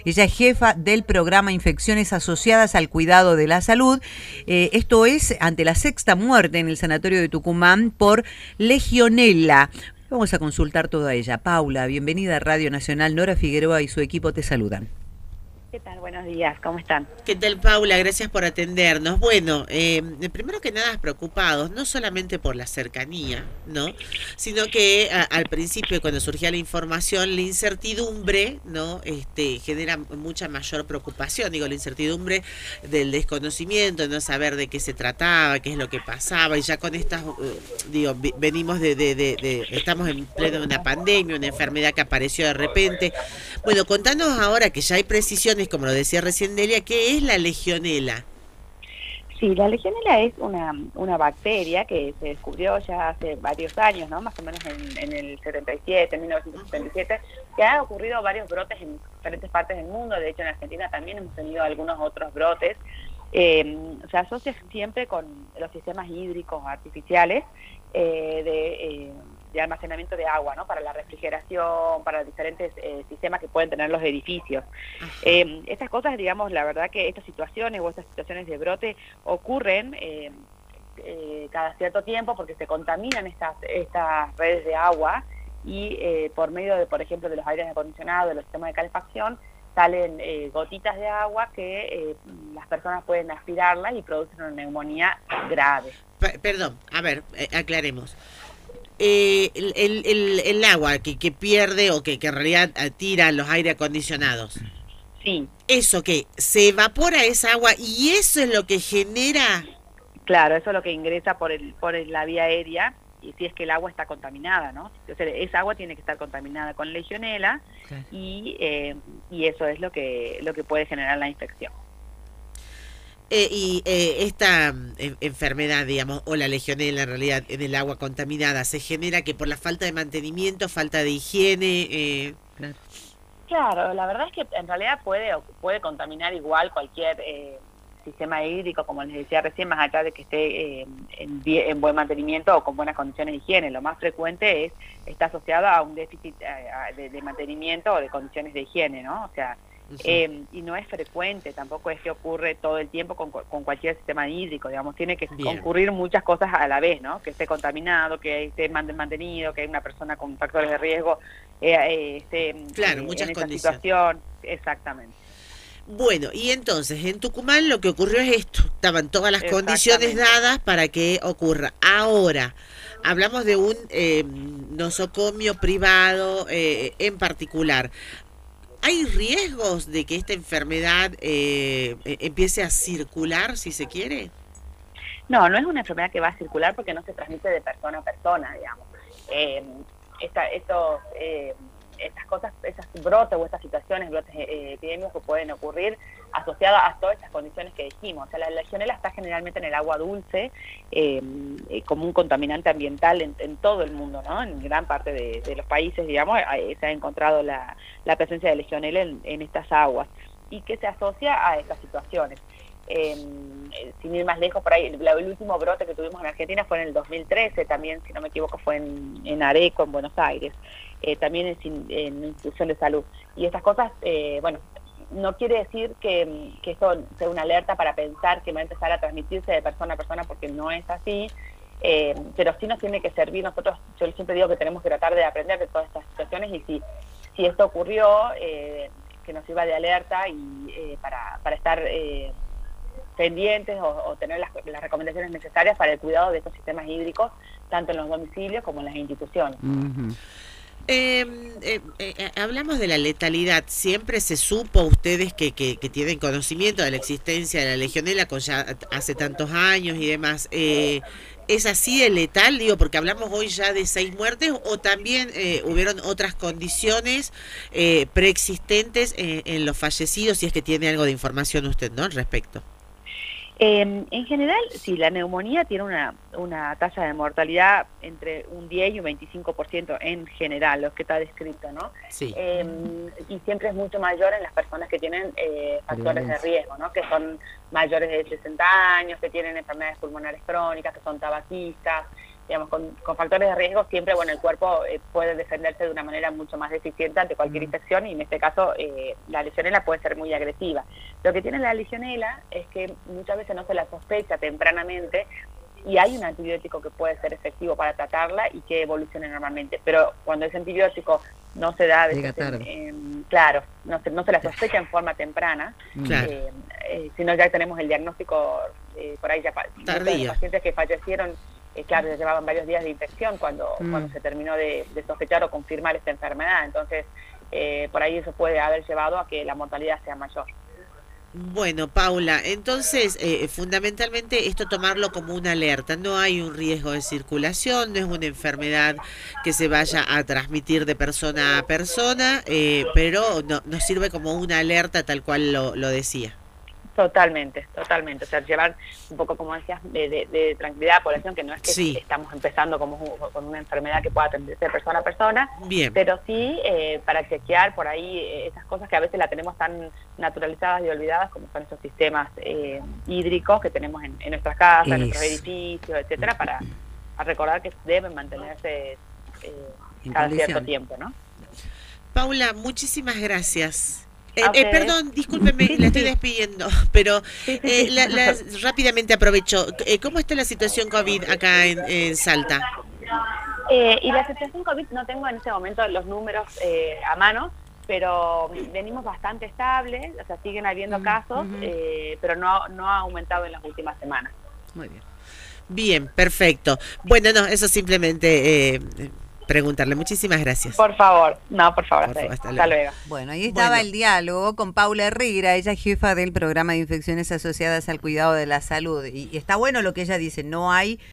Ella es jefa del programa Infecciones Asociadas al Cuidado de la Salud. Esto es ante la sexta muerte en el sanatorio de Tucumán por legionela. Vamos a consultar todo a ella. Paula, bienvenida a Radio Nacional. Nora Figueroa y su equipo te saludan. ¿Qué tal? Buenos días, ¿cómo están? ¿Qué tal, Paula? Gracias por atendernos. Bueno, primero que nada preocupados, no solamente por la cercanía, ¿no? Sino que al principio, cuando surgía la información, la incertidumbre, ¿no? Genera mucha mayor preocupación. Digo, la incertidumbre del desconocimiento, no saber de qué se trataba, qué es lo que pasaba, y ya con estas, venimos estamos en pleno de una pandemia, una enfermedad que apareció de repente. Bueno, contanos ahora que ya hay precisiones, como lo decía recién Delia, ¿qué es la legionela? Sí, la legionela es una bacteria que se descubrió ya hace varios años, ¿no? Más o menos en el 77, 1977, que ha ocurrido varios brotes en diferentes partes del mundo. De hecho, en Argentina también hemos tenido algunos otros brotes. Se asocia siempre con los sistemas hídricos artificiales de almacenamiento de agua, ¿no? Para la refrigeración, para diferentes sistemas que pueden tener los edificios. Estas cosas, digamos, la verdad que estas situaciones o estas situaciones de brote ocurren cada cierto tiempo porque se contaminan estas redes de agua y por medio de, por ejemplo, de los aires acondicionados, de los sistemas de calefacción, salen gotitas de agua que las personas pueden aspirarlas y producen una neumonía grave. Perdón, a ver, aclaremos. El agua que pierde o que en realidad tira los aire acondicionados. Sí. ¿Eso qué? ¿Se evapora esa agua y eso es lo que genera? Claro, eso es lo que ingresa por la vía aérea, y si es que el agua está contaminada, ¿no? Entonces, esa agua tiene que estar contaminada con legionela, okay. Y eso es lo que puede generar la infección. Esta enfermedad, digamos, o la legionela en realidad en el agua contaminada, ¿se genera que por la falta de mantenimiento, falta de higiene? Claro, la verdad es que en realidad puede contaminar igual cualquier sistema hídrico, como les decía recién, más allá de que esté en buen mantenimiento o con buenas condiciones de higiene. Lo más frecuente está asociado a un déficit de mantenimiento o de condiciones de higiene, ¿no? O sea, y no es frecuente, tampoco es que ocurre todo el tiempo con cualquier sistema hídrico, digamos, tiene que ocurrir muchas cosas a la vez, ¿no? Que esté contaminado, que esté mantenido, que hay una persona con factores de riesgo esté muchas en esa condiciones. Situación, exactamente. Bueno, y entonces en Tucumán lo que ocurrió es esto, estaban todas las condiciones dadas para que ocurra. Ahora, hablamos de un nosocomio privado en particular. ¿Hay riesgos de que esta enfermedad empiece a circular, si se quiere? No es una enfermedad que va a circular porque no se transmite de persona a persona, digamos. Estas cosas, esas brotes o estas situaciones, brotes epidémicos que pueden ocurrir asociadas a todas estas condiciones que dijimos. O sea, la legionela está generalmente en el agua dulce, como un contaminante ambiental en todo el mundo, ¿no? En gran parte de los países, digamos, se ha encontrado la presencia de legionela en estas aguas y que se asocia a estas situaciones. Sin ir más lejos, por ahí, el último brote que tuvimos en Argentina fue en el 2013, también, si no me equivoco, fue en Areco, en Buenos Aires, también en una institución de salud. Y estas cosas, no quiere decir que esto sea una alerta para pensar que va a empezar a transmitirse de persona a persona, porque no es así, pero sí nos tiene que servir. Nosotros, yo siempre digo que tenemos que tratar de aprender de todas estas situaciones, y si esto ocurrió, que nos sirva de alerta y para estar pendientes o tener las recomendaciones necesarias para el cuidado de estos sistemas hídricos, tanto en los domicilios como en las instituciones. Uh-huh. Hablamos de la letalidad. Siempre se supo, ustedes que tienen conocimiento de la existencia de la legionela con ya hace tantos años y demás, ¿es así de letal? Digo, porque hablamos hoy ya de 6 muertes, o también hubieron otras condiciones preexistentes en los fallecidos, si es que tiene algo de información usted, ¿no?, al respecto. En general, sí, la neumonía tiene una tasa de mortalidad entre un 10 y un 25% en general, lo que está descrito, ¿no? Sí. Y siempre es mucho mayor en las personas que tienen factores de riesgo, ¿no? Que son mayores de 60 años, que tienen enfermedades pulmonares crónicas, que son tabaquistas, digamos, con factores de riesgo, siempre, bueno, el cuerpo puede defenderse de una manera mucho más eficiente ante cualquier infección, y en este caso la legionela puede ser muy agresiva. Lo que tiene la legionela es que muchas veces no se la sospecha tempranamente, y hay un antibiótico que puede ser efectivo para tratarla y que evolucione normalmente, pero cuando ese antibiótico no se da, claro, no se la sospecha en forma temprana, claro. Sino ya tenemos el diagnóstico por ahí ya tardío. Los pacientes que fallecieron, claro, ya llevaban varios días de infección cuando se terminó de sospechar o confirmar esta enfermedad, entonces por ahí eso puede haber llevado a que la mortalidad sea mayor. Bueno, Paula, entonces fundamentalmente esto tomarlo como una alerta. No hay un riesgo de circulación, no es una enfermedad que se vaya a transmitir de persona a persona, pero nos sirve como una alerta tal cual lo decía. Totalmente. O sea, llevar un poco, como decías, de tranquilidad a la población, que no es que estamos empezando como con una enfermedad que pueda atenderse de persona a persona, bien, pero sí para chequear por ahí esas cosas que a veces la tenemos tan naturalizadas y olvidadas, como son esos sistemas hídricos que tenemos en nuestras casas, en nuestros edificios, etcétera, para recordar que deben mantenerse cada cierto tiempo, ¿no? Paula, muchísimas gracias. Perdón, discúlpeme, la estoy despidiendo, pero rápidamente aprovecho. ¿Cómo está la situación COVID acá en Salta? Y la situación COVID no tengo en este momento los números a mano, pero venimos bastante estables, o sea, siguen habiendo casos, pero no ha aumentado en las últimas semanas. Muy bien. Bien, perfecto. Bueno, no, eso simplemente... preguntarle. Muchísimas gracias. Por favor. No, por favor. Hasta luego. Bueno, ahí estaba el diálogo con Paula Herrera, ella es jefa del programa de infecciones asociadas al cuidado de la salud. Y está bueno lo que ella dice, no hay